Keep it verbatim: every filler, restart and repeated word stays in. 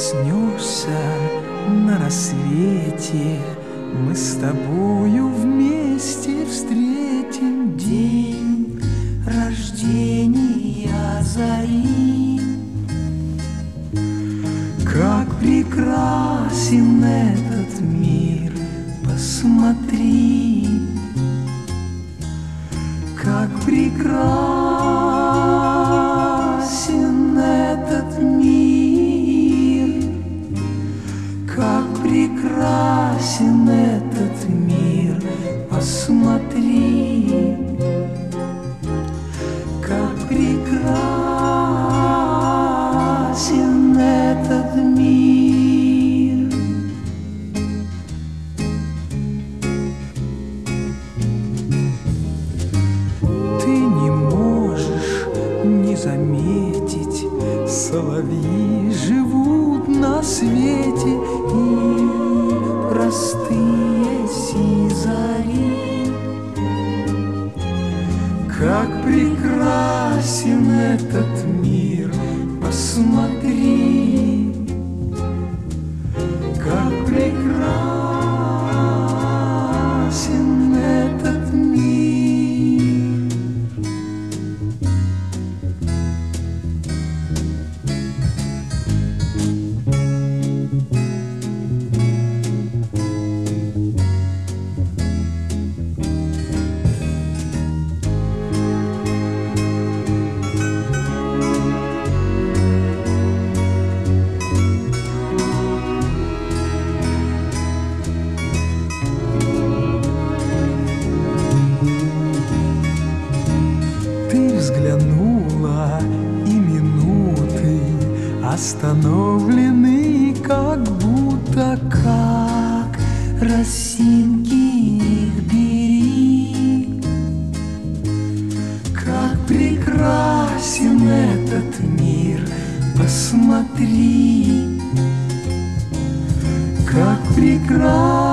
проснешься на рассвете, мы с тобою вместе встретим день рождения зари. Как прекрасен этот мир, посмотри, как прекрасен этот мир, как прекрасен этот мир, посмотри, как прекрасен этот мир. Ты не можешь не заметить, соловьи живут на свете, и простые сизари. Как прекрасен этот мир, посмотри, как прекрасен этот мир. Взглянула, и минуты остановлены, как будто, как росинки их бери. Как прекрасен этот мир, посмотри, как прекрасен